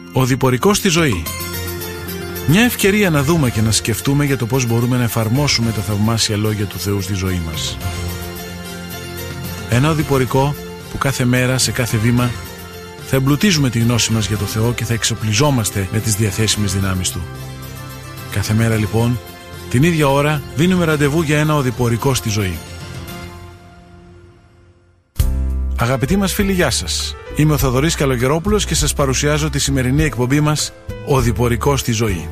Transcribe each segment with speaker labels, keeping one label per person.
Speaker 1: Ο διπορικός στη ζωή. Μια ευκαιρία να δούμε και να σκεφτούμε για το πώς μπορούμε να εφαρμόσουμε τα θαυμάσια λόγια του Θεού στη ζωή μας. Ένα οδηπορικό που κάθε μέρα, σε κάθε βήμα, θα εμπλουτίζουμε τη γνώση μας για το Θεό και θα εξοπλιζόμαστε με τις διαθέσιμες δυνάμεις Του. Κάθε μέρα λοιπόν, την ίδια ώρα, δίνουμε ραντεβού για ένα οδηπορικό στη ζωή. Αγαπητοί μας φίλοι, γεια σας. Είμαι ο Θοδωρής Καλογερόπουλος και σας παρουσιάζω τη σημερινή εκπομπή μας «Οδηπορικό στη ζωή».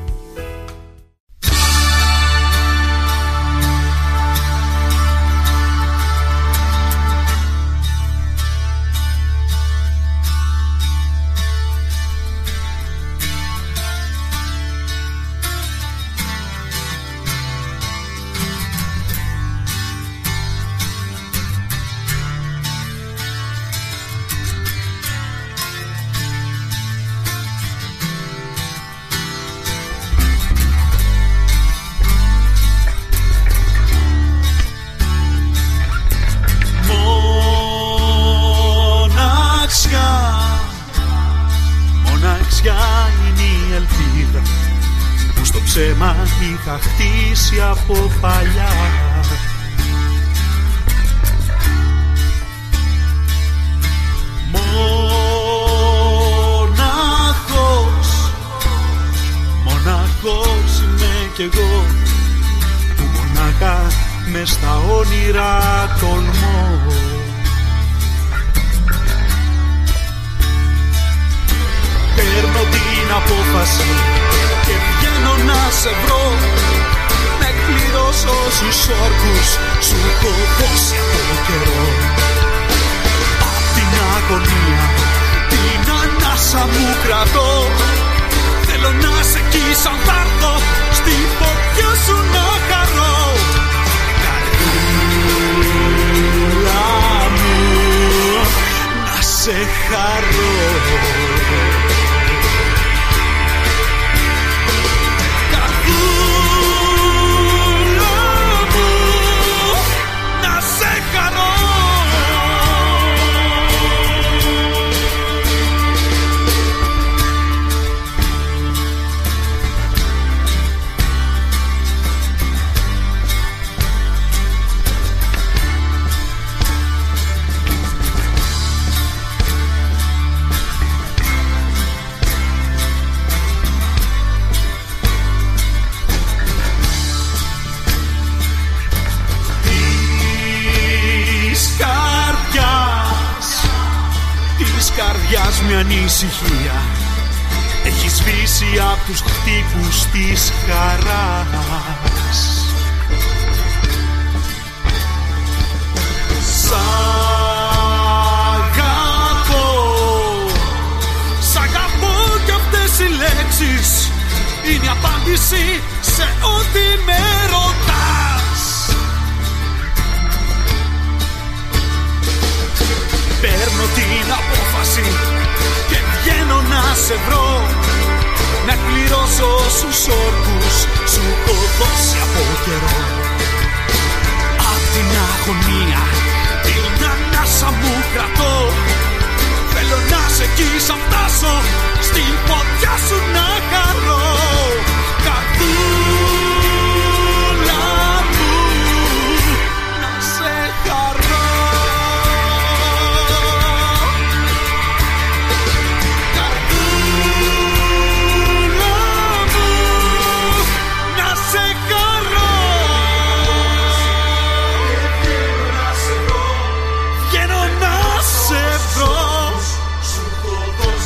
Speaker 2: Είχα χτίσει από παλιά. Μοναχός είμαι κι εγώ, που μονάχα μες στα όνειρα τολμώ. Παίρνω την απόφαση και βγαίνω να σε βρω, να εκπληρώσω στους όρκους σου έχω δώσει από καιρό. Απ' την αγωνία την ανάσα μου κρατώ, θέλω να σε εκεί σαν θα έρθω, στη φωτιά σου να χαρώ. Καρδούλα μου, να σε χαρώ. Καρδιάς με ανησυχία έχει σβήσει απ' τους χτύπους της χαράς. Σ' αγαπώ κι αυτές οι λέξεις είναι η απάντηση σε ό,τι με ρωτάς. Παίρνω την απόφαση και βγαίνω να σε βρω, να εκπληρώσω στους όρκους σου έχω δώσει από καιρό. Απ' την αγωνία την ανάσα μου κρατώ, θέλω να σε εκεί σαν φτάσω, στην φωτιά σου να χαρώ. Καρδούλα μου, να σε χαρώ. Βγαίνω να σε βρω, σου έχω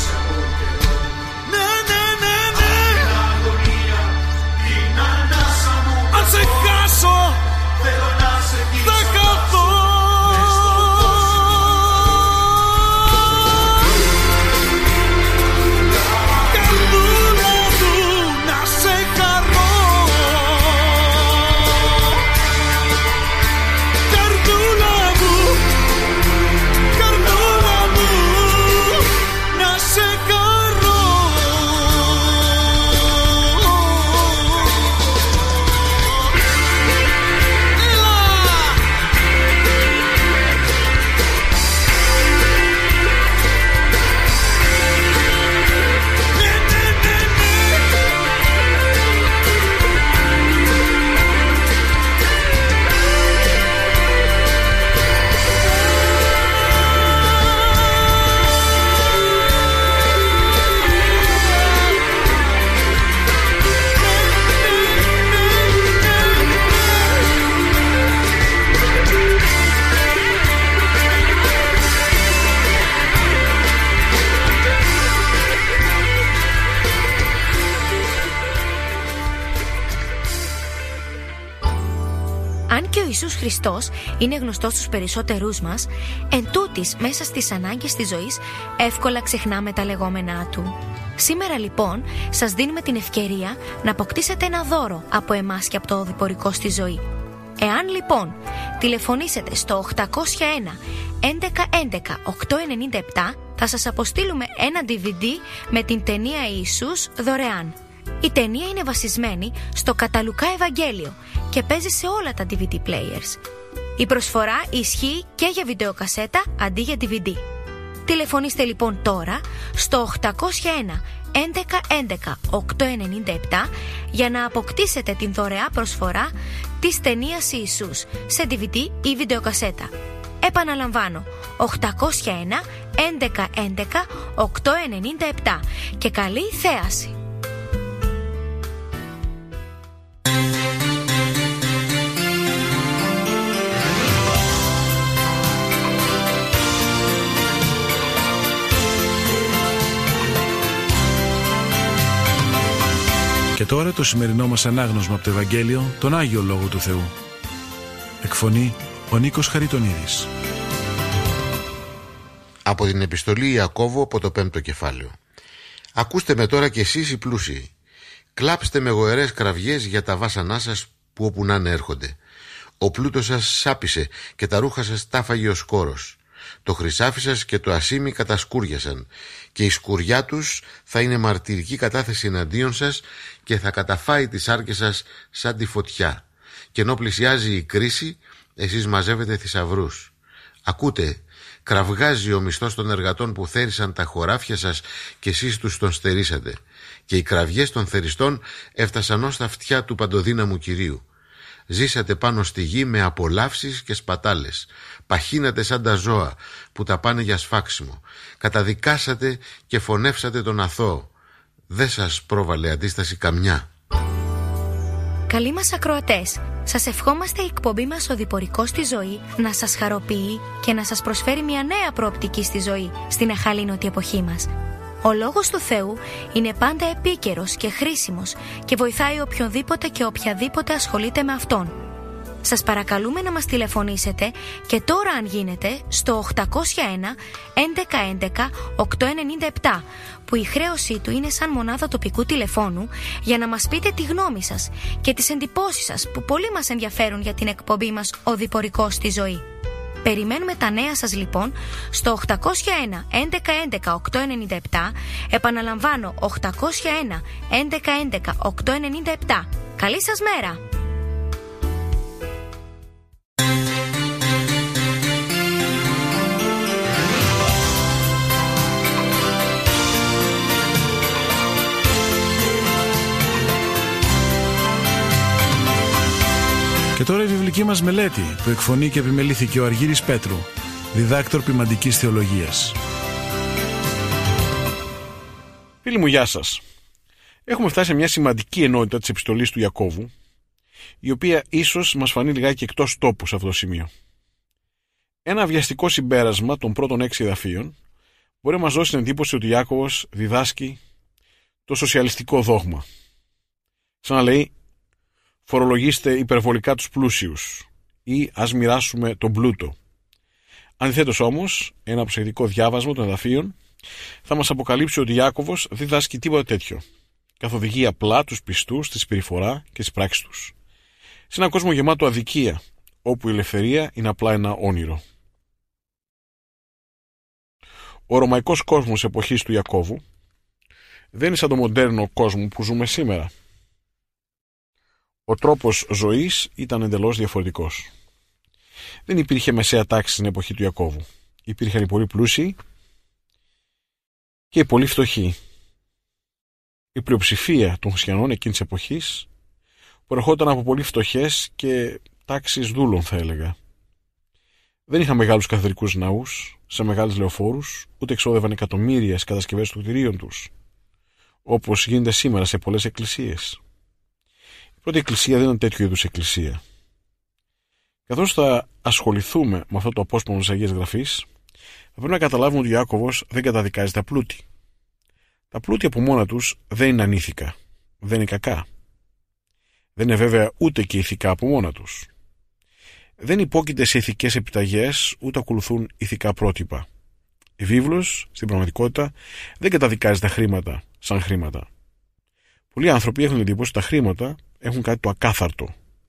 Speaker 3: και ο Ιησούς Χριστός είναι γνωστός στους περισσότερούς μας, εν τούτης μέσα στις ανάγκες της ζωής εύκολα ξεχνάμε τα λεγόμενά του. Σήμερα λοιπόν σας δίνουμε την ευκαιρία να αποκτήσετε ένα δώρο από εμάς και από το οδηπορικό στη ζωή. Εάν λοιπόν τηλεφωνήσετε στο 801 11 11 897, θα σας αποστείλουμε ένα DVD με την ταινία Ιησούς δωρεάν. Η ταινία είναι βασισμένη στο κατά Λουκά Ευαγγέλιο και παίζει σε όλα τα DVD players. Η προσφορά ισχύει και για βιντεοκασέτα αντί για DVD. Τηλεφωνήστε λοιπόν τώρα στο 801 11 11 897 για να αποκτήσετε την δωρεά προσφορά της ταινίας Ιησούς σε DVD ή βιντεοκασέτα. Επαναλαμβάνω, 801 11 11 897 και καλή θέαση.
Speaker 1: Και τώρα το σημερινό μας ανάγνωσμα από το Ευαγγέλιο, τον Άγιο Λόγο του Θεού. Εκφωνεί ο Νίκος Χαριτονίδης.
Speaker 4: Από την επιστολή Ιακώβου από το 5ο κεφάλαιο. Ακούστε με τώρα κι εσείς οι πλούσιοι. Κλάψτε με γοερές κραυγές για τα βάσανά σας που όπου να έρχονται. Ο πλούτος σας σάπισε και τα ρούχα σας τάφαγε ο σκόρος. Το χρυσάφι σας και το ασίμι κατασκούριασαν και η σκουριά τους θα είναι μαρτυρική κατάθεση εναντίον σας και θα καταφάει τις άρκες σας σαν τη φωτιά. Και ενώ πλησιάζει η κρίση, εσείς μαζεύετε θησαυρούς. Ακούτε, κραυγάζει ο μισθός των εργατών που θέρισαν τα χωράφια σας και εσείς τους τον στερήσατε. Και οι κραυγές των θεριστών έφτασαν ως τα αυτιά του παντοδύναμου Κυρίου. Ζήσατε πάνω στη γη με απολαύσεις και σπατάλες. Παχύνατε σαν τα ζώα που τα πάνε για σφάξιμο. Καταδικάσατε και φωνεύσατε τον αθώο. Δεν σας πρόβαλε αντίσταση καμιά.
Speaker 3: Καλοί μας ακροατές, σας ευχόμαστε η εκπομπή μας «Οδηπορικό στη ζωή» να σας χαροποιεί και να σας προσφέρει μια νέα προοπτική στη ζωή στην αχαλήνωτη εποχή μας. Ο Λόγος του Θεού είναι πάντα επίκαιρος και χρήσιμος και βοηθάει οποιονδήποτε και οποιαδήποτε ασχολείται με Αυτόν. Σας παρακαλούμε να μας τηλεφωνήσετε και τώρα αν γίνεται στο 801 11 11 897 που η χρέωσή του είναι σαν μονάδα τοπικού τηλεφώνου για να μας πείτε τη γνώμη σας και τις εντυπώσεις σας που πολύ μας ενδιαφέρουν για την εκπομπή μας «Οδηπορικό στη ζωή». Περιμένουμε τα νέα σας λοιπόν στο 801 11 11 897, επαναλαμβάνω 801 11 11 897. Καλή σας μέρα!
Speaker 1: Και τώρα η βιβλική μας μελέτη που εκφωνεί και επιμελήθηκε ο Αργύρης Πέτρου, διδάκτορ ποιμαντικής θεολογίας.
Speaker 5: Φίλοι μου, γεια σας. Έχουμε φτάσει σε μια σημαντική ενότητα της επιστολής του Ιακώβου, η οποία ίσως μας φανεί λιγάκι εκτός τόπου σε αυτό το σημείο. Ένα βιαστικό συμπέρασμα των πρώτων 6 εδαφείων μπορεί να μας δώσει την εντύπωση ότι ο Ιάκωβος διδάσκει το σοσιαλιστικό δόγμα. Σαν να λέει, φορολογήστε υπερβολικά τους πλούσιους ή ας μοιράσουμε τον πλούτο. Αντιθέτως όμως, ένα προσεκτικό διάβασμα των εδαφείων θα μας αποκαλύψει ότι ο Ιάκωβος δεν διδάσκει τίποτα τέτοιο. Καθοδηγεί απλά τους πιστούς στη συμπεριφορά και στις πράξεις τους. Σε έναν κόσμο γεμάτο αδικία, όπου η ελευθερία είναι απλά ένα όνειρο. Ο ρωμαϊκός κόσμος εποχής του Ιακώβου δεν είναι σαν το μοντέρνο κόσμο που ζούμε σήμερα. Ο τρόπος ζωής ήταν εντελώς διαφορετικός. Δεν υπήρχε μεσαία τάξη στην εποχή του Ιακώβου. Υπήρχαν οι πολύ πλούσιοι και οι πολύ φτωχοί. Η πλειοψηφία των χριστιανών εκείνης της εποχής προερχόταν από πολύ φτωχές και τάξεις δούλων, θα έλεγα. Δεν είχαν μεγάλους καθεδρικούς ναούς, σε μεγάλες λεωφόρους, ούτε εξόδευαν εκατομμύρια στις κατασκευές των κτηρίων τους, όπως γίνεται σήμερα σε πολλές εκκλησίες. Η πρώτη εκκλησία δεν ήταν τέτοιου είδους εκκλησία. Καθώς θα ασχοληθούμε με αυτό το απόσπασμα της Αγίας Γραφής, θα πρέπει να καταλάβουμε ότι ο Ιάκωβος δεν καταδικάζει τα πλούτη. Τα πλούτη από μόνα τους δεν είναι ανήθικα, δεν είναι κακά. Δεν είναι βέβαια ούτε και ηθικά από μόνα τους. δεν υπόκειται σε ηθικές επιταγές, ούτε ακολουθούν ηθικά πρότυπα. Η βίβλος, στην πραγματικότητα, δεν καταδικάζει τα χρήματα σαν χρήματα. Πολλοί άνθρωποι έχουν εντύπωση ότι τα χρήματα έχουν κάτι το ακάθαρτο.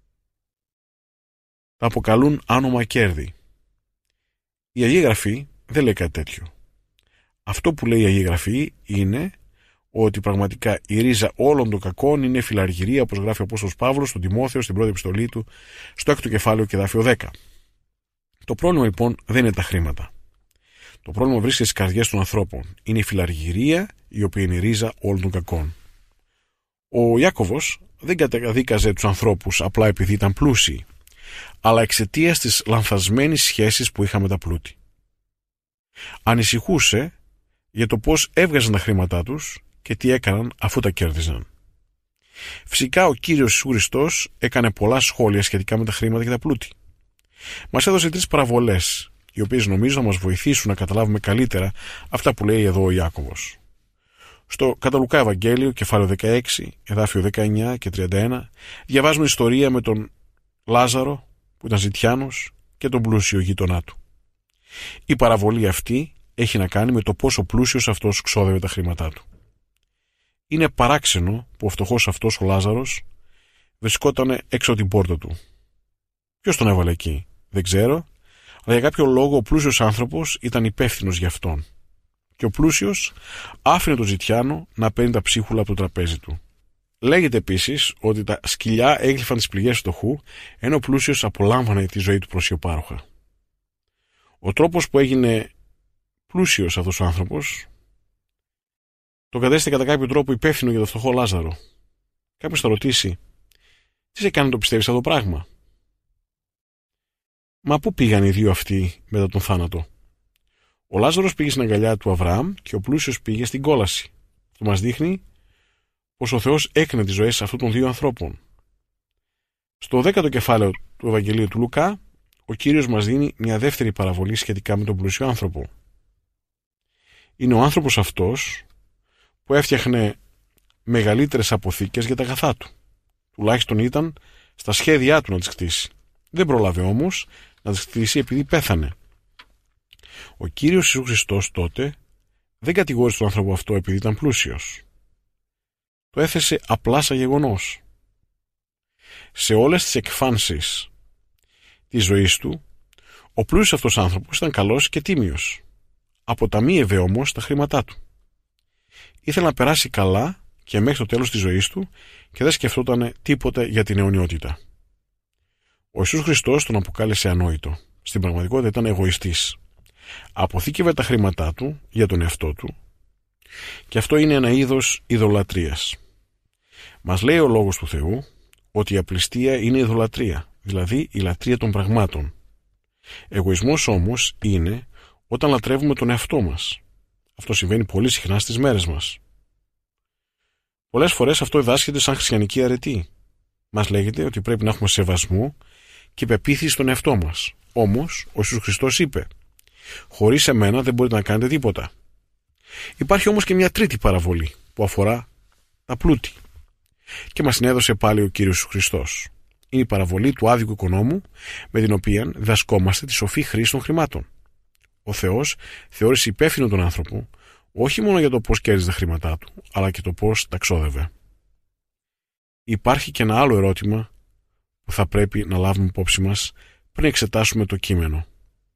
Speaker 5: Τα αποκαλούν άνομα κέρδη. Η Αγία Γραφή δεν λέει κάτι τέτοιο. Αυτό που λέει η Αγία Γραφή είναι ότι πραγματικά η ρίζα όλων των κακών είναι φιλαργυρία, όπως γράφει ο Απόστολος Παύλος στον Τιμόθεο, στην πρώτη επιστολή του, στο 6ο κεφάλαιο και εδάφιο 10. Το πρόβλημα λοιπόν δεν είναι τα χρήματα. Το πρόβλημα βρίσκεται στις καρδιές των ανθρώπων. Είναι η φιλαργυρία, η οποία είναι η ρίζα όλων των κακών. Ο Ιάκωβος δεν καταδίκαζε τους ανθρώπους απλά επειδή ήταν πλούσιοι, αλλά εξαιτίας της λανθασμένης σχέσης που είχαν με τα πλούτη. Ανησυχούσε για το πώς έβγαζαν τα χρήματά τους και τι έκαναν αφού τα κέρδιζαν. Φυσικά ο Κύριος Ιησούς Χριστός έκανε πολλά σχόλια σχετικά με τα χρήματα και τα πλούτη. Μας έδωσε 3 παραβολές, οι οποίες νομίζω να μας βοηθήσουν να καταλάβουμε καλύτερα αυτά που λέει εδώ ο Ιάκωβος. Στο κατά Λουκά Ευαγγέλιο, κεφάλαιο 16, εδάφιο 19 και 31, διαβάζουμε ιστορία με τον Λάζαρο, που ήταν ζητιάνος, και τον πλούσιο γείτονά του. Η παραβολή αυτή έχει να κάνει με το πόσο πλούσιος αυτός ξόδευε τα χρήματά του. Είναι παράξενο που ο φτωχός αυτός ο Λάζαρος βρισκόταν έξω από την πόρτα του. Ποιος τον έβαλε εκεί, δεν ξέρω, αλλά για κάποιο λόγο ο πλούσιος άνθρωπος ήταν υπεύθυνος για αυτόν. Και ο πλούσιος άφηνε τον ζητιάνο να παίρνει τα ψίχουλα από το τραπέζι του. Λέγεται επίσης ότι τα σκυλιά έγλυφαν τις πληγές του φτωχού, ενώ ο πλούσιος απολάμβανε τη ζωή του προσιοπάροχα. Ο τρόπος που έγινε πλούσιος αυτός ο άνθρωπος τον κατέστησε κατά κάποιο τρόπο υπεύθυνο για το φτωχό Λάζαρο. Κάποιος θα ρωτήσει, τι σε κάνει να το πιστεύεις αυτό το πράγμα? Μα πού πήγαν οι δύο αυτοί μετά τον θάνατο? Ο Λάζαρος πήγε στην αγκαλιά του Αβραάμ και ο πλούσιος πήγε στην κόλαση. Αυτό μας δείχνει πως ο Θεός έκρινε τις ζωές αυτών των δύο ανθρώπων. Στο 10ο κεφάλαιο του Ευαγγελίου του Λουκά, ο Κύριος μας δίνει μια δεύτερη παραβολή σχετικά με τον πλούσιο άνθρωπο. Είναι ο άνθρωπος αυτός που έφτιαχνε μεγαλύτερες αποθήκες για τα αγαθά του. Τουλάχιστον ήταν στα σχέδιά του να τις κτίσει. Δεν πρόλαβε όμως να τις κτίσει επειδή πέθανε. Ο Κύριος Ιησούς Χριστός τότε δεν κατηγόρησε τον άνθρωπο αυτό επειδή ήταν πλούσιος. Το έθεσε απλά σαν γεγονός. Σε όλες τις εκφάνσεις της ζωής του, ο πλούσιος αυτός άνθρωπος ήταν καλός και τίμιος. Αποταμίευε όμως τα χρήματά του. Ήθελε να περάσει καλά και μέχρι το τέλος της ζωής του και δεν σκεφτόταν τίποτε για την αιωνιότητα. Ο Ιησούς Χριστός τον αποκάλεσε ανόητο. Στην πραγματικότητα ήταν εγωιστής. Αποθήκευε τα χρήματά του για τον εαυτό του και αυτό είναι ένα είδος ειδωλατρίας. Μας λέει ο Λόγος του Θεού ότι η απληστία είναι ειδωλατρία, δηλαδή η λατρεία των πραγμάτων. Εγωισμός όμως είναι όταν λατρεύουμε τον εαυτό μας. Αυτό συμβαίνει πολύ συχνά στις μέρες μας. Πολλές φορές αυτό εδάσχεται σαν χριστιανική αρετή. Μας λέγεται ότι πρέπει να έχουμε σεβασμό και πεποίθηση στον εαυτό μας. Όμως, ο Ιησούς Χριστός είπε, χωρίς εμένα δεν μπορείτε να κάνετε τίποτα. Υπάρχει όμως και μια τρίτη παραβολή που αφορά τα πλούτη. Και μας συνέδωσε πάλι ο Κύριος Χριστός. Είναι η παραβολή του άδικου οικονόμου με την οποία διδασκόμαστε τη σοφή χρήση των χρημάτων. Ο Θεός θεώρησε υπεύθυνο τον άνθρωπο όχι μόνο για το πώς κέρδιζε τα χρήματά του, αλλά και το πώς τα ξόδευε. Υπάρχει και ένα άλλο ερώτημα που θα πρέπει να λάβουμε υπόψη μας πριν εξετάσουμε το κείμενο.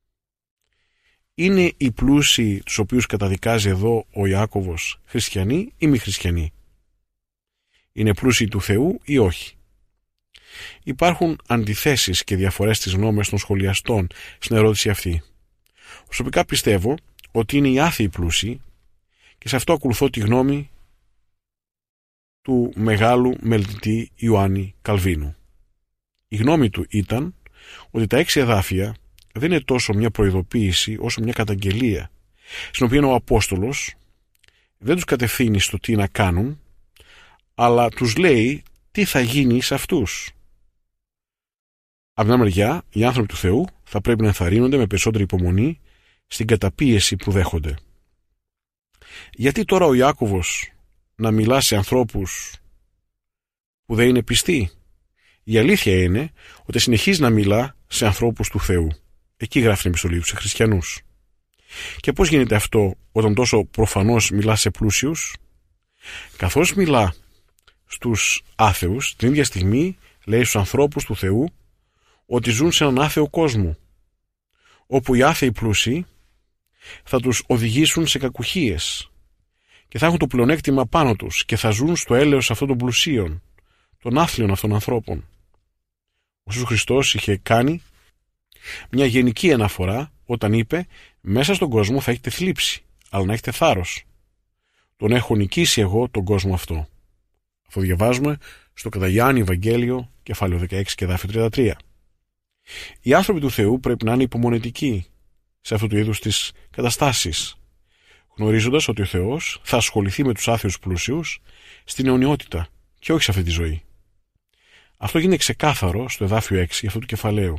Speaker 5: Είναι οι πλούσιοι τους οποίους καταδικάζει εδώ ο Ιάκωβος χριστιανοί ή μη χριστιανοί? Είναι πλούσιοι του Θεού ή όχι? Υπάρχουν αντιθέσεις και διαφορές στις γνώμες των σχολιαστών στην ερώτηση αυτή. Προσωπικά πιστεύω ότι είναι οι άθεοι πλούσιοι και σε αυτό ακολουθώ τη γνώμη του μεγάλου μελετητή Ιωάννη Καλβίνου. Η γνώμη του ήταν ότι τα 6 εδάφια δεν είναι τόσο μια προειδοποίηση όσο μια καταγγελία, στην οποία ο Απόστολος δεν τους κατευθύνει στο τι να κάνουν, αλλά τους λέει τι θα γίνει σε αυτούς. Από την άλλη μεριά, οι άνθρωποι του Θεού θα πρέπει να ενθαρρύνονται με περισσότερη υπομονή στην καταπίεση που δέχονται. Γιατί τώρα ο Ιάκωβος να μιλά σε ανθρώπους που δεν είναι πιστοί? Η αλήθεια είναι ότι συνεχίζει να μιλά σε ανθρώπους του Θεού. Εκεί γράφει την επιστολή του, σε χριστιανούς. Και πώς γίνεται αυτό όταν τόσο προφανώς μιλά σε πλούσιους? Καθώς μιλά στους άθεους, την ίδια στιγμή λέει στους ανθρώπους του Θεού ότι ζουν σε έναν άθεο κόσμο, όπου οι άθεοι πλούσιοι θα τους οδηγήσουν σε κακουχίες και θα έχουν το πλεονέκτημα πάνω τους και θα ζουν στο έλεος αυτών των πλουσίων, των άθλιων αυτών ανθρώπων. Ο Ιησούς Χριστός είχε κάνει μια γενική αναφορά όταν είπε: μέσα στον κόσμο θα έχετε θλίψη, αλλά να έχετε θάρρος. Τον έχω νικήσει εγώ τον κόσμο αυτό. Αυτό διαβάζουμε στο κατά Ιωάννη Ευαγγέλιο, κεφάλαιο 16 και εδάφιο 33. Οι άνθρωποι του Θεού πρέπει να είναι υπομονετικοί σε αυτού του είδους τις καταστάσεις, γνωρίζοντας ότι ο Θεός θα ασχοληθεί με τους άθεους πλούσιους στην αιωνιότητα και όχι σε αυτή τη ζωή. Αυτό γίνεται ξεκάθαρο στο εδάφιο 6 αυτού του κεφαλαίου.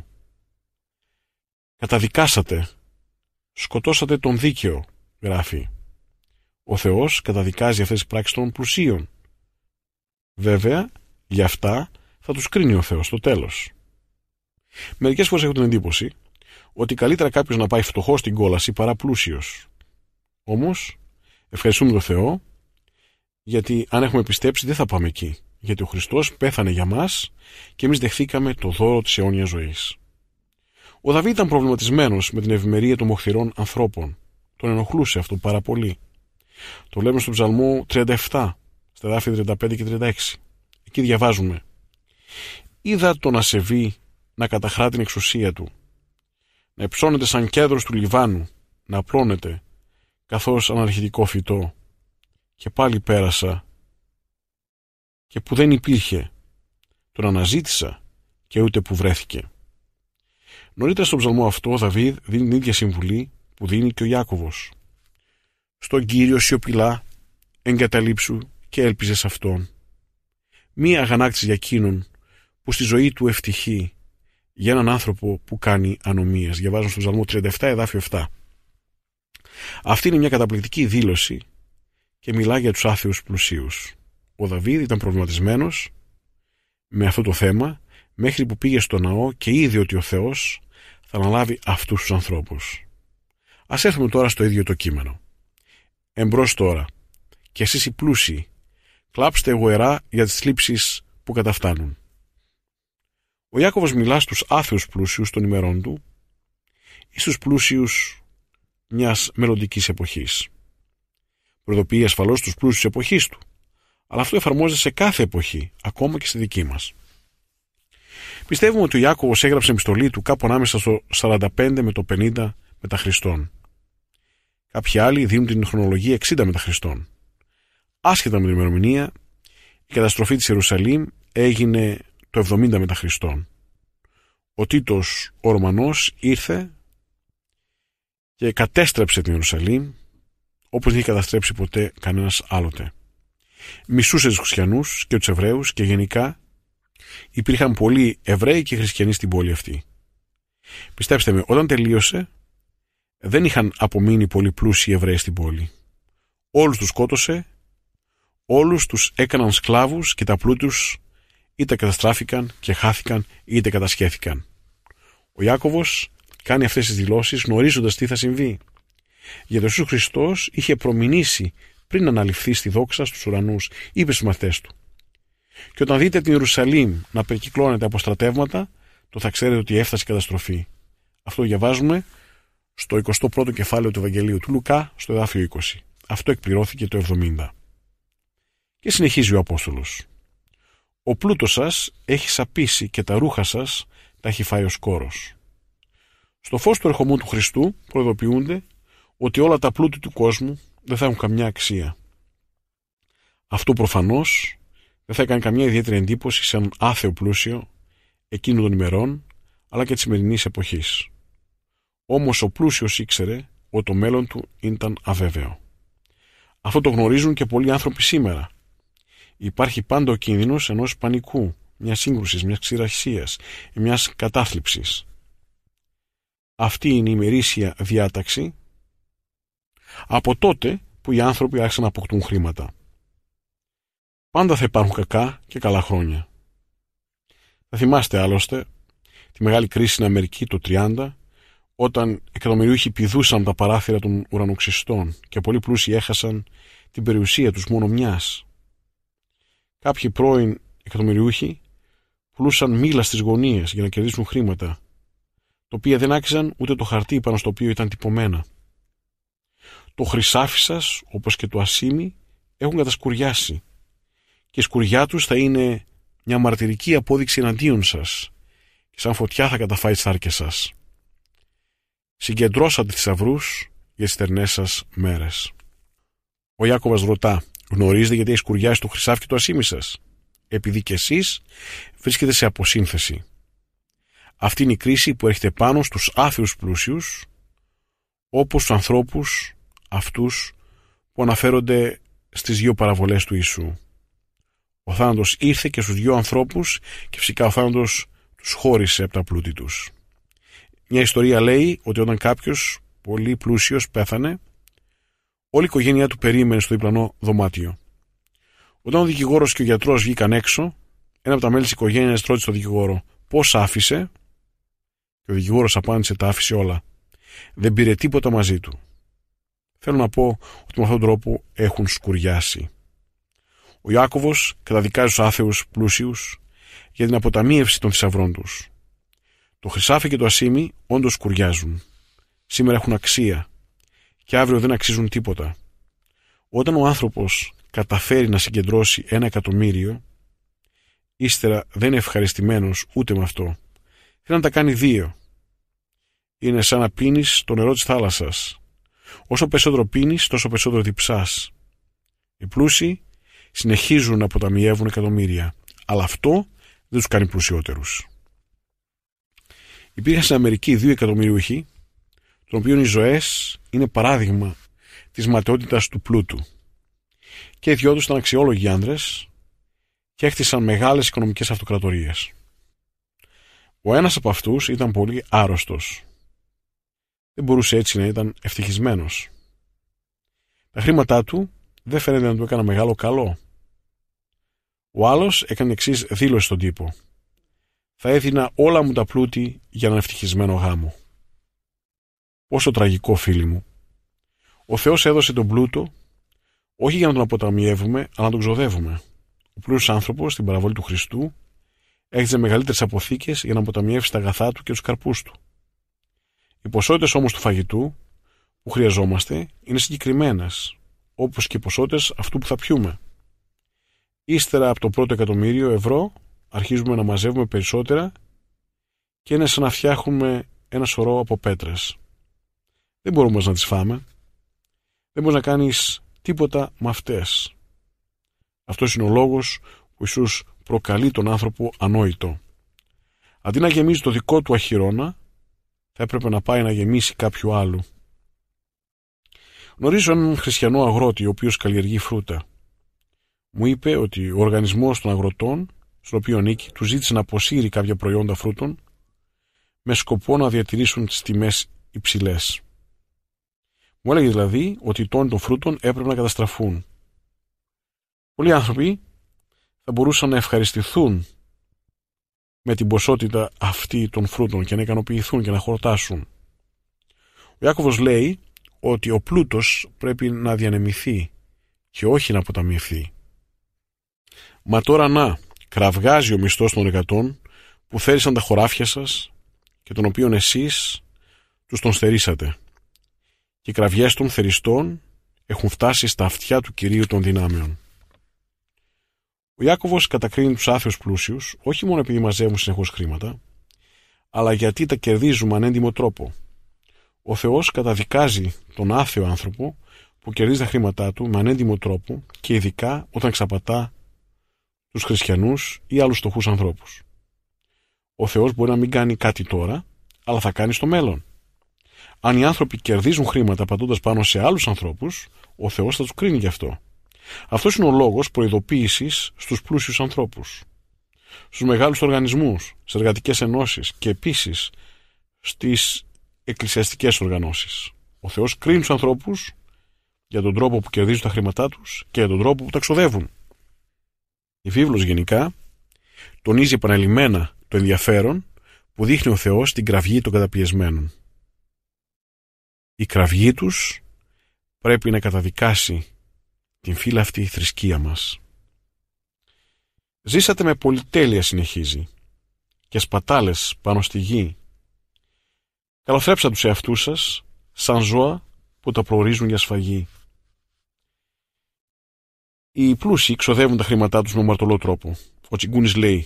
Speaker 5: Καταδικάσατε, σκοτώσατε τον δίκαιο, γράφει. Ο Θεός καταδικάζει αυτές τις πράξεις των πλουσίων. Βέβαια, για αυτά θα τους κρίνει ο Θεός στο τέλος. Μερικές φορές έχω την εντύπωση ότι καλύτερα κάποιος να πάει φτωχός στην κόλαση παρά πλούσιος. Όμως, ευχαριστούμε τον Θεό, γιατί αν έχουμε πιστέψει δεν θα πάμε εκεί. Γιατί ο Χριστός πέθανε για μας και εμείς δεχθήκαμε το δώρο της αιώνιας ζωής. Ο Δαβίδ ήταν προβληματισμένος με την ευημερία των μοχθηρών ανθρώπων. Τον ενοχλούσε αυτό πάρα πολύ. Το βλέπουμε στον Ψαλμό 37, στα εδάφια 35 και 36. Εκεί διαβάζουμε: είδα τον ασεβή να καταχρά την εξουσία του, να υψώνεται σαν κέδρος του Λιβάνου, να απλώνεται καθώς αναρχητικό φυτό. Και πάλι πέρασα και που δεν υπήρχε, τον αναζήτησα και ούτε που βρέθηκε. Νωρίτερα στον ψαλμό αυτό ο Δαβίδ δίνει την ίδια συμβουλή που δίνει και ο Ιάκωβος. Στον Κύριο σιωπηλά εγκαταλείψου και έλπιζε σε Αυτόν. Μία αγανάκτηση για εκείνον που στη ζωή του ευτυχεί, για έναν άνθρωπο που κάνει ανομίες. Διαβάζουμε στον ψαλμό 37 εδάφιο 7. Αυτή είναι μια καταπληκτική δήλωση και μιλά για τους άθεους πλουσίους. Ο Δαβίδ ήταν προβληματισμένος με αυτό το θέμα μέχρι που πήγε στο ναό και είδε ότι ο Θεός θα αναλάβει αυτούς τους ανθρώπους. Ας έρθουμε τώρα στο ίδιο το κείμενο. Εμπρός τώρα, και εσείς οι πλούσιοι, κλάψτε γοερά για τις θλίψεις που καταφτάνουν. Ο Ιάκωβος μιλά στους άθεους πλούσιους των ημερών του ή στους πλούσιους μιας μελλοντικής εποχής. Προειδοποιεί ασφαλώς τους πλούσιους εποχής του, αλλά αυτό εφαρμόζεται σε κάθε εποχή, ακόμα και στη δική μας. Πιστεύουμε ότι ο Ιάκωβος έγραψε επιστολή του κάπου ανάμεσα στο 45 με το 50 μετά Χριστόν. Κάποιοι άλλοι δίνουν την χρονολογία 60 μετά Χριστόν. Άσχετα με την ημερομηνία, η καταστροφή της Ιερουσαλήμ έγινε το 70 μετά Χριστόν. Ο Τίτος ο Ρωμανός ήρθε και κατέστρεψε την Ιερουσαλήμ όπως δεν είχε καταστρέψει ποτέ κανένας άλλοτε. Μισούσε τους χριστιανούς και τους Εβραίους και γενικά υπήρχαν πολλοί Εβραίοι και χριστιανοί στην πόλη αυτή. Πιστέψτε με, όταν τελείωσε δεν είχαν απομείνει πολλοί πλούσιοι Εβραίοι στην πόλη. Όλους τους σκότωσε, όλους τους έκαναν σκλάβους και τα πλούτη τους είτε καταστράφηκαν και χάθηκαν είτε κατασχέθηκαν. Ο Ιάκωβος κάνει αυτές τις δηλώσεις γνωρίζοντας τι θα συμβεί. Γιατί ο Ιησούς Χριστός είχε προμηνήσει πριν αναλυφθεί στη δόξα στους ουρανούς, είπε στους μαθητές του. Και όταν δείτε την Ιερουσαλήμ να περικυκλώνεται από στρατεύματα, το θα ξέρετε ότι έφτασε η καταστροφή. Αυτό διαβάζουμε στο 21ο κεφάλαιο του Ευαγγελίου του Λουκά, στο εδάφιο 20. Αυτό εκπληρώθηκε το 70. Και συνεχίζει ο Απόστολος. Ο πλούτος σας έχει σαπίσει και τα ρούχα σας τα έχει φάει ο σκόρος. Στο φως του ερχομού του Χριστού προειδοποιούνται ότι όλα τα πλούτη του κόσμου δεν θα έχουν καμιά αξία. Αυτό προφανώς δεν θα έκανε καμιά ιδιαίτερη εντύπωση σε έναν άθεο πλούσιο εκείνων των ημερών αλλά και της σημερινής εποχής. Όμως ο πλούσιος ήξερε ότι το μέλλον του ήταν αβέβαιο. Αυτό το γνωρίζουν και πολλοί άνθρωποι σήμερα. Υπάρχει πάντα ο κίνδυνος ενός πανικού, μιας σύγκρουσης, μιας ξηρασίας, μιας κατάθλιψης. Αυτή είναι η ημερήσια διάταξη από τότε που οι άνθρωποι άρχισαν να αποκτούν χρήματα. Πάντα θα υπάρχουν κακά και καλά χρόνια. Θα θυμάστε άλλωστε τη μεγάλη κρίση στην Αμερική το 30, όταν εκατομμυριούχοι πηδούσαν τα παράθυρα των ουρανοξυστών και πολλοί πλούσιοι έχασαν την περιουσία τους μόνο μιας. Κάποιοι πρώην εκατομμυριούχοι πουλούσαν μήλα στις γωνίες για να κερδίσουν χρήματα, τα οποία δεν άξιζαν ούτε το χαρτί πάνω στο οποίο ήταν τυπωμένα. Το χρυσάφι σας, όπως και το ασίμι, έχουν κατασκουριάσει και η σκουριά τους θα είναι μια μαρτυρική απόδειξη εναντίον σας και σαν φωτιά θα καταφάει τις σάρκες σας. Συγκεντρώσατε θησαυρούς για τις στερνές σας μέρες. Ο Ιάκωβας ρωτά: γνωρίζετε γιατί έχει σκουριάσει το χρυσάφι και το ασίμι σας? Επειδή και εσείς βρίσκετε σε αποσύνθεση. Αυτή είναι η κρίση που έρχεται πάνω στους άθεους πλούσιους, όπως τους ανθρώπους αυτούς που αναφέρονται στις δύο παραβολές του Ιησού. Ο θάνατος ήρθε και στους δύο ανθρώπους και φυσικά ο θάνατος τους χώρισε από τα πλούτη τους. Μια ιστορία λέει ότι όταν κάποιος πολύ πλούσιος πέθανε, όλη η οικογένειά του περίμενε στο διπλανό δωμάτιο. Όταν ο δικηγόρος και ο γιατρός βγήκαν έξω, ένα από τα μέλη της οικογένειας ρώτησε τον δικηγόρο πώς άφησε, και ο δικηγόρος απάντησε: τα άφησε όλα. Δεν πήρε τίποτα μαζί του. Θέλω να πω ότι με αυτόν τον τρόπο έχουν σκουριάσει. Ο Ιάκωβος καταδικάζει τους άθεους πλούσιους για την αποταμίευση των θησαυρών τους. Το χρυσάφι και το ασίμι όντως σκουριάζουν. Σήμερα έχουν αξία και αύριο δεν αξίζουν τίποτα. Όταν ο άνθρωπος καταφέρει να συγκεντρώσει 1 εκατομμύριο, ύστερα δεν είναι ευχαριστημένος ούτε με αυτό. Θέλει να τα κάνει 2. Είναι σαν να πίνεις το νερό της θάλασσας. Όσο περισσότερο πίνεις, τόσο περισσότερο διψάς. Οι πλούσιοι συνεχίζουν να αποταμιεύουν εκατομμύρια, αλλά αυτό δεν τους κάνει πλουσιότερους. Υπήρχαν στην Αμερική 2 εκατομμυριούχοι, των οποίων οι ζωές είναι παράδειγμα της ματαιότητας του πλούτου. Και οι δυο τους ήταν αξιόλογοι άνδρες και έκτισαν μεγάλες οικονομικές αυτοκρατορίες. Ο ένας από αυτούς ήταν πολύ άρρωστος. Δεν μπορούσε έτσι να ήταν ευτυχισμένος. Τα χρήματά του δεν φαίνεται να του έκανα μεγάλο καλό. Ο άλλος έκανε εξής δήλωση στον τύπο: θα έδινα όλα μου τα πλούτη για έναν ευτυχισμένο γάμο. Πόσο τραγικό, φίλοι μου. Ο Θεός έδωσε τον πλούτο όχι για να τον αποταμιεύουμε, αλλά να τον ξοδεύουμε. Ο πλούσιος άνθρωπος, στην παραβολή του Χριστού, έχτιζε μεγαλύτερες αποθήκες για να αποταμιεύσει τα αγαθά του και τους καρπούς του. Οι ποσότητες όμως του φαγητού που χρειαζόμαστε είναι συγκεκριμένες, όπως και οι ποσότητες αυτού που θα πιούμε. Ύστερα από το πρώτο €1.000.000 αρχίζουμε να μαζεύουμε περισσότερα και είναι σαν να φτιάχνουμε ένα σωρό από πέτρες. Δεν μπορούμε όμως να τις φάμε. Δεν μπορείς να κάνεις τίποτα με αυτές. Αυτός είναι ο λόγος που Ιησούς προκαλεί τον άνθρωπο ανόητο. Αντί να γεμίζει το δικό του αχυρώνα, θα έπρεπε να πάει να γεμίσει κάποιου άλλου. Γνωρίζω έναν χριστιανό αγρότη, ο οποίος καλλιεργεί φρούτα. Μου είπε ότι ο οργανισμός των αγροτών, στον οποίο νίκη, του ζήτησε να αποσύρει κάποια προϊόντα φρούτων με σκοπό να διατηρήσουν τις τιμές υψηλές. Μου έλεγε δηλαδή ότι οι τόνοι των φρούτων έπρεπε να καταστραφούν. Πολλοί άνθρωποι θα μπορούσαν να ευχαριστηθούν με την ποσότητα αυτή των φρούτων και να ικανοποιηθούν και να χορτάσουν. Ο Ιάκωβος λέει ότι ο πλούτος πρέπει να διανεμηθεί και όχι να αποταμιευθεί. Μα τώρα να, κραυγάζει ο μισθός των εργατών που θέρισαν τα χωράφια σας και των οποίων εσείς τους τον στερήσατε. Και οι κραυγές των θεριστών έχουν φτάσει στα αυτιά του Κυρίου των δυνάμεων. Ο Ιάκωβος κατακρίνει τους άθεους πλούσιους όχι μόνο επειδή μαζεύουν συνεχώς χρήματα, αλλά γιατί τα κερδίζουν με ανέντιμο τρόπο. Ο Θεός καταδικάζει τον άθεο άνθρωπο που κερδίζει τα χρήματά του με ανέντιμο τρόπο και ειδικά όταν ξαπατά τους χριστιανούς ή άλλους φτωχούς ανθρώπους. Ο Θεός μπορεί να μην κάνει κάτι τώρα, αλλά θα κάνει στο μέλλον. Αν οι άνθρωποι κερδίζουν χρήματα πατώντας πάνω σε άλλους ανθρώπους, ο Θεός θα τους κρίνει γι' αυτό. Αυτός είναι ο λόγος προειδοποίησης στους πλούσιους ανθρώπους, στους μεγάλους οργανισμούς, στις εργατικές ενώσεις και επίσης στις εκκλησιαστικές οργανώσεις. Ο Θεός κρίνει τους ανθρώπους για τον τρόπο που κερδίζουν τα χρήματά τους και για τον τρόπο που τα ξοδεύουν. Η βίβλος γενικά τονίζει επαναλημμένα το ενδιαφέρον που δείχνει ο Θεός στην κραυγή των καταπιεσμένων. Η κραυγή τους πρέπει να καταδικάσει την φύλαυτη θρησκεία μας. Ζήσατε με πολυτέλεια, συνεχίζει, και σπατάλες πάνω στη γη. Καλοθρέψατε τους εαυτούς σας σαν ζώα που τα προορίζουν για σφαγή. Οι πλούσιοι ξοδεύουν τα χρήματά τους με αμαρτωλό τρόπο. Ο Τσιγκούνης λέει: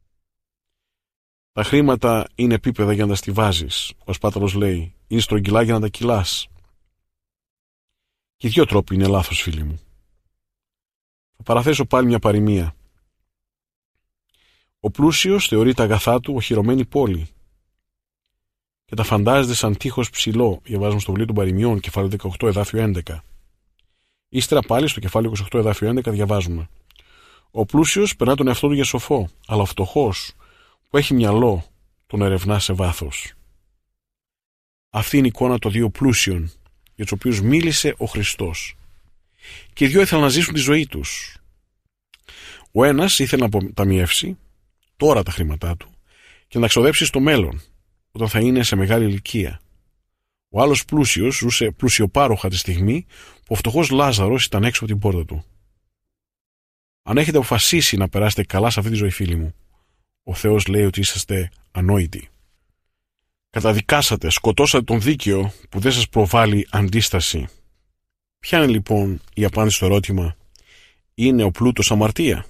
Speaker 5: τα χρήματα είναι επίπεδα για να τα στιβάζεις. Ο Ασπάταλος λέει: είναι στρογγυλά για να τα κυλάς. Και οι δύο τρόποι είναι λάθος, φίλοι μου. Θα παραθέσω πάλι μια παροιμία. Ο πλούσιος θεωρεί τα αγαθά του οχυρωμένη πόλη και τα φαντάζεται σαν τείχος ψηλό, διαβάζουμε στο βιβλίο των παροιμιών, κεφάλαιο 18, εδάφιο 11. Ύστερα πάλι στο κεφάλαιο 28, εδάφιο 11 διαβάζουμε: ο πλούσιος περνά τον εαυτό του για σοφό, αλλά ο φτωχός που έχει μυαλό τον ερευνά σε βάθος. Αυτή είναι η εικόνα των δύο πλούσιων για τους οποίους μίλησε ο Χριστός. Και οι δύο ήθελαν να ζήσουν τη ζωή τους. Ο ένας ήθελε να αποταμιεύσει τώρα τα χρήματά του και να ξοδέψει στο μέλλον, όταν θα είναι σε μεγάλη ηλικία. Ο άλλος πλούσιος ζούσε πλουσιοπάροχα τη στιγμή που ο φτωχός Λάζαρος ήταν έξω από την πόρτα του. Αν έχετε αποφασίσει να περάσετε καλά σε αυτή τη ζωή, φίλοι μου, ο Θεός λέει ότι είσαστε ανόητοι. Καταδικάσατε, σκοτώσατε τον δίκαιο που δεν σας προβάλλει αντίσταση. Ποια είναι λοιπόν η απάντηση στο ερώτημα: είναι ο πλούτος αμαρτία?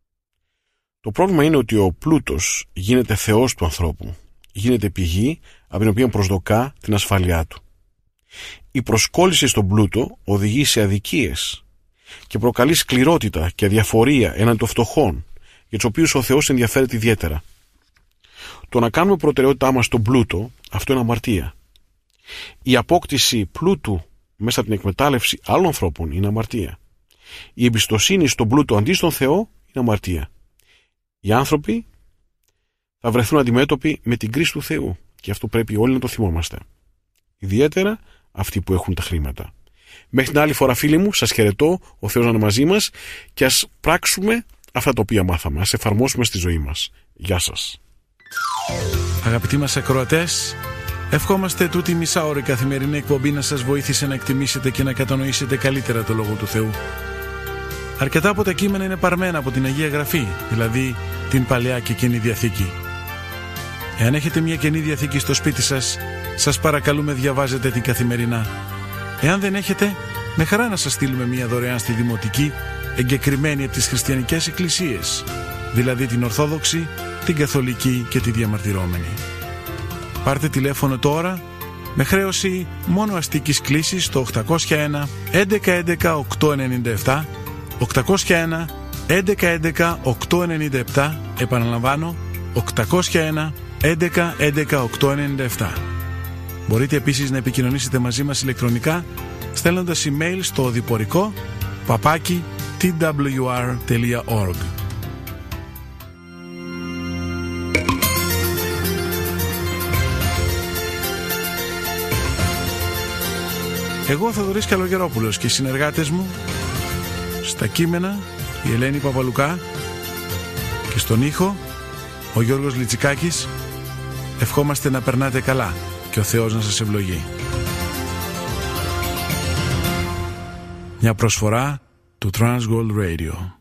Speaker 5: Το πρόβλημα είναι ότι ο πλούτος γίνεται θεός του ανθρώπου. Γίνεται πηγή από την οποία προσδοκά την ασφάλειά του. Η προσκόλληση στον πλούτο οδηγεί σε αδικίες και προκαλεί σκληρότητα και αδιαφορία έναντι των φτωχών, για τους οποίους ο Θεός ενδιαφέρεται ιδιαίτερα. Το να κάνουμε προτεραιότητά μας στον πλούτο, αυτό είναι αμαρτία. Η απόκτηση πλούτου μέσα από την εκμετάλλευση άλλων ανθρώπων είναι αμαρτία. Η εμπιστοσύνη στον πλούτο αντί στον Θεό είναι αμαρτία. Οι άνθρωποι θα βρεθούν αντιμέτωποι με την κρίση του Θεού και αυτό πρέπει όλοι να το θυμόμαστε. Ιδιαίτερα αυτοί που έχουν τα χρήματα. Μέχρι την άλλη φορά, φίλοι μου, σας χαιρετώ, ο Θεός να είναι μαζί μας και ας πράξουμε αυτά τα οποία μάθαμε, ας εφαρμόσουμε στη ζωή μας. Γεια σας.
Speaker 1: Αγαπητοί μας ακροατές, ευχόμαστε τούτη μισάωρη καθημερινή εκπομπή να σας βοήθησε να εκτιμήσετε και να κατανοήσετε καλύτερα το Λόγο του Θεού. Αρκετά από τα κείμενα είναι παρμένα από την Αγία Γραφή, δηλαδή την Παλαιά και Καινή Διαθήκη. Εάν έχετε μια Καινή Διαθήκη στο σπίτι σας, σας παρακαλούμε διαβάζετε την καθημερινά. Εάν δεν έχετε, με χαρά να σας στείλουμε μια δωρεάν στη Δημοτική, εγκεκριμένη από τις χριστιανικές εκκλησίες, δηλαδή την Ορθόδοξη, την Καθολική και τη Διαμαρτυρόμενη. Πάρτε τηλέφωνο τώρα με χρέωση μόνο αστικής κλήσης στο 801 1111 897, 801 1111 897, επαναλαμβάνω 801 1111 897. Μπορείτε επίσης να επικοινωνήσετε μαζί μας ηλεκτρονικά στέλνοντας email στο οδηπορικό @twr.org. Εγώ, Θοδωρής Καλογερόπουλος, και οι συνεργάτες μου στα κείμενα η Ελένη Παπαλουκά και στον ήχο ο Γιώργος Λιτσικάκης, ευχόμαστε να περνάτε καλά και ο Θεός να σας ευλογεί. Μια προσφορά του Transworld Radio.